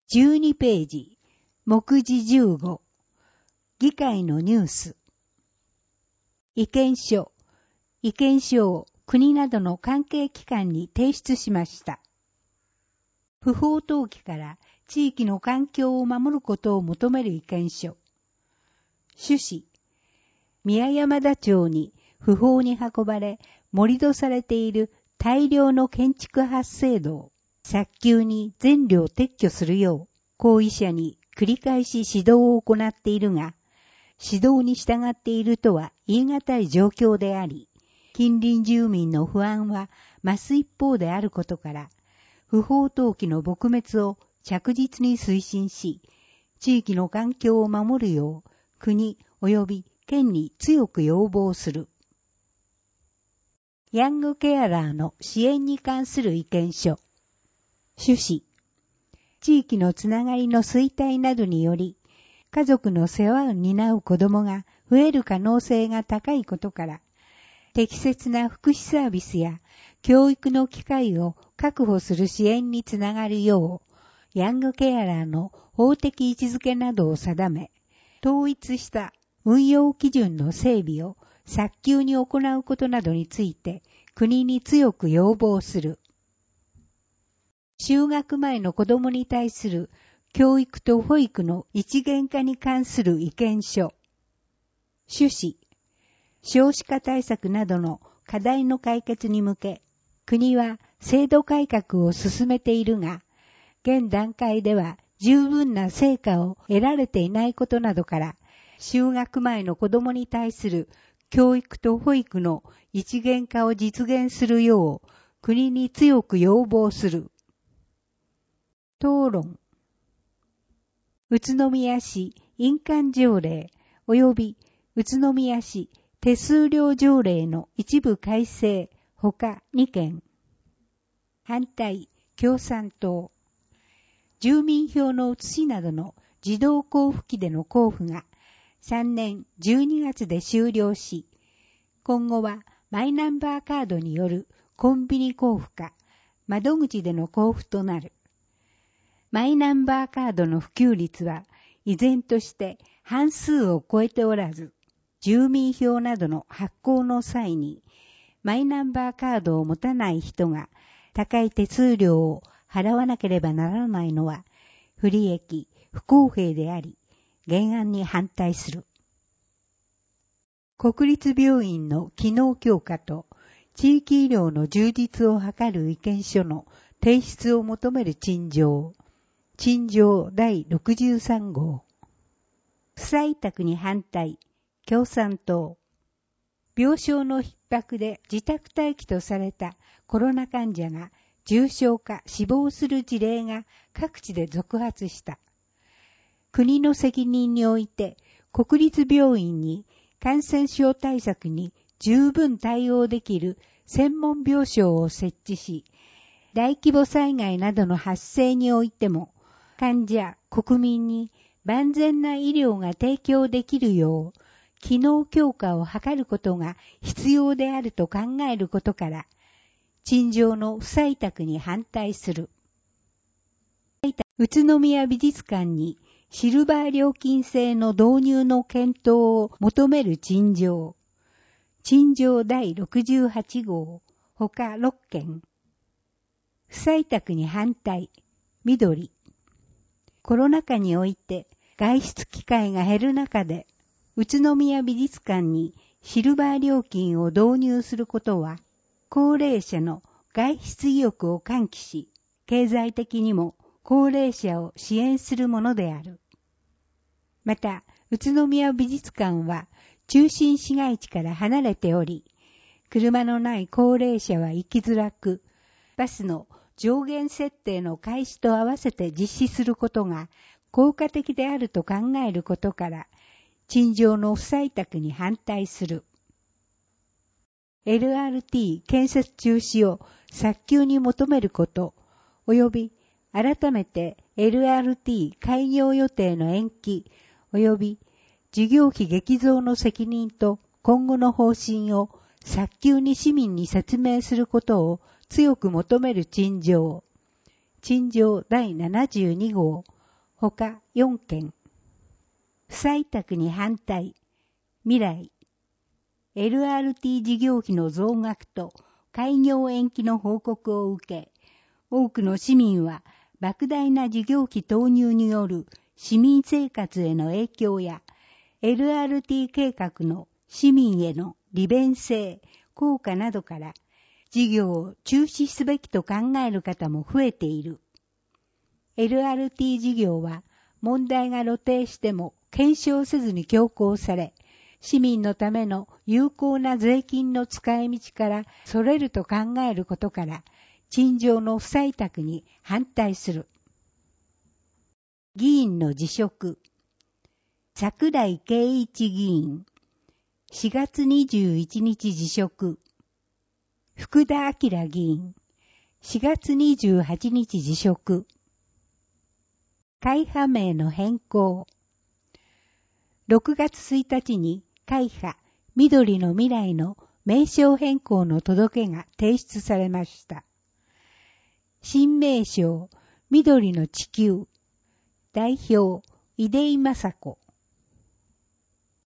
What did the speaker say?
12ページ、目次15、議会のニュース。意見書を国などの関係機関に提出しました。不法投棄から地域の環境を守ることを求める意見書。趣旨、宮山田町に不法に運ばれ盛り土されている大量の建築発生土を早急に全量撤去するよう行為者に繰り返し指導を行っているが、指導に従っているとは言い難い状況であり、近隣住民の不安は増す一方であることから、不法投棄の撲滅を着実に推進し、地域の環境を守るよう国及び県に強く要望する。ヤングケアラーの支援に関する意見書。趣旨、地域のつながりの衰退などにより、家族の世話を担う子どもが増える可能性が高いことから、適切な福祉サービスや教育の機会を確保する支援につながるよう、ヤングケアラーの法的位置づけなどを定め、統一した運用基準の整備を早急に行うことなどについて国に強く要望する。就学前の子どもに対する教育と保育の一元化に関する意見書。趣旨、少子化対策などの課題の解決に向け、国は制度改革を進めているが、現段階では十分な成果を得られていないことなどから、就学前の子どもに対する教育と保育の一元化を実現するよう、国に強く要望する。討論。宇都宮市印鑑条例及び宇都宮市手数料条例の一部改正ほか2件。反対、共産党。住民票の写しなどの自動交付機での交付が3年12月で終了し、今後はマイナンバーカードによるコンビニ交付か窓口での交付となる。マイナンバーカードの普及率は依然として半数を超えておらず、住民票などの発行の際にマイナンバーカードを持たない人が高い手数料を払わなければならないのは不利益、不公平であり、原案に反対する。国立病院の機能強化と地域医療の充実を図る意見書の提出を求める陳情。陳情第63号。不採択に反対、共産党。病床の逼迫で自宅待機とされたコロナ患者が重症化、死亡する事例が各地で続発した。国の責任において国立病院に感染症対策に十分対応できる専門病床を設置し、大規模災害などの発生においても患者、国民に万全な医療が提供できるよう、機能強化を図ることが必要であると考えることから、陳情の不採択に反対する。宇都宮美術館にシルバー料金制の導入の検討を求める陳情。陳情第68号、ほか6件。不採択に反対、緑。コロナ禍において外出機会が減る中で、宇都宮美術館にシルバー料金を導入することは、高齢者の外出意欲を喚起し、経済的にも高齢者を支援するものである。また、宇都宮美術館は中心市街地から離れており、車のない高齢者は行きづらく、バスの上限設定の開始と合わせて実施することが効果的であると考えることから、陳情の不採択に反対する。LRT 建設中止を早急に求めること、及び改めて LRT 開業予定の延期、及び事業費激増の責任と今後の方針を早急に市民に説明することを強く求める陳情。陳情第72号、 他4件。不採択に反対。未来。LRT 事業費の増額と開業延期の報告を受け、多くの市民は莫大な事業費投入による市民生活への影響や、LRT 計画の市民への利便性、効果などから、事業を中止すべきと考える方も増えている。LRT 事業は問題が露呈しても検証せずに強行され、市民のための有効な税金の使い道からそれると考えることから、陳情の不採択に反対する。議員の辞職。櫻井圭一議員。4月21日辞職。福田晃議員。4月28日辞職。会派名の変更。6月1日に会派緑の未来の名称変更の届けが提出されました。新名称緑の地球。代表、出井雅子。